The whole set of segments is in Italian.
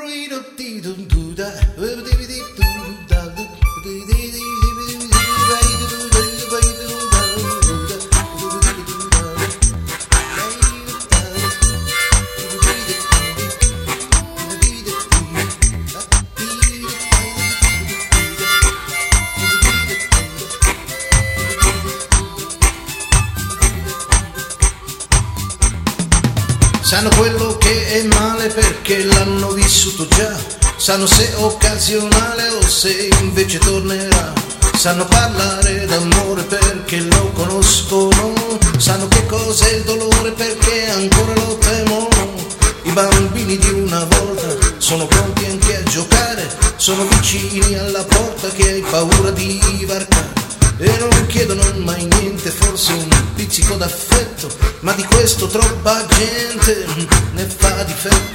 Sanno quello che è male perché l'hanno vissuto già, sanno se è occasionale o se invece tornerà. Sanno parlare d'amore perché lo conoscono, sanno che cos'è il dolore perché ancora lo temono. I bambini di una volta sono pronti anche a giocare, sono vicini alla porta che hai paura di varcare. E non chiedono mai niente, forse un pizzico d'affetto, ma di questo troppa gente ne fa difetto.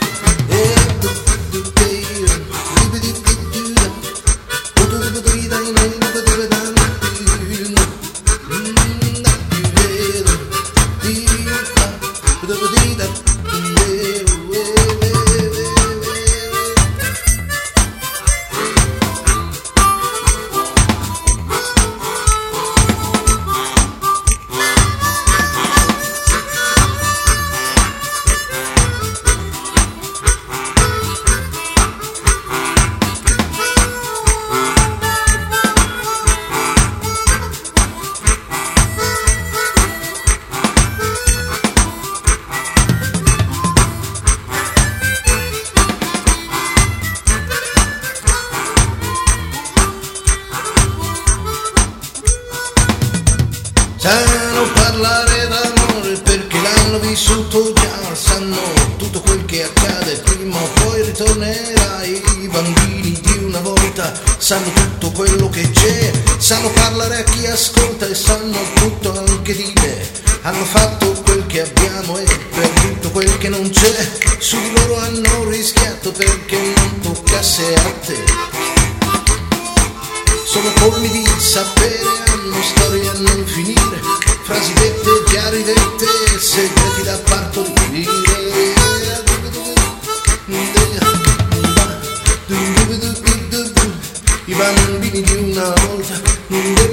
Sanno parlare d'amore perché l'hanno vissuto già, sanno tutto quel che accade, prima o poi ritornerà. I bambini di una volta sanno tutto quello che c'è, sanno parlare a chi ascolta e sanno tutto anche di me. Hanno fatto quel che abbiamo e perduto quel che non c'è, su di loro hanno rischiato perché non toccasse a te. Sono colmi di sapere, hanno storie a non finire, frasi dette, chiari dette, segreti da partorire. I bambini di una volta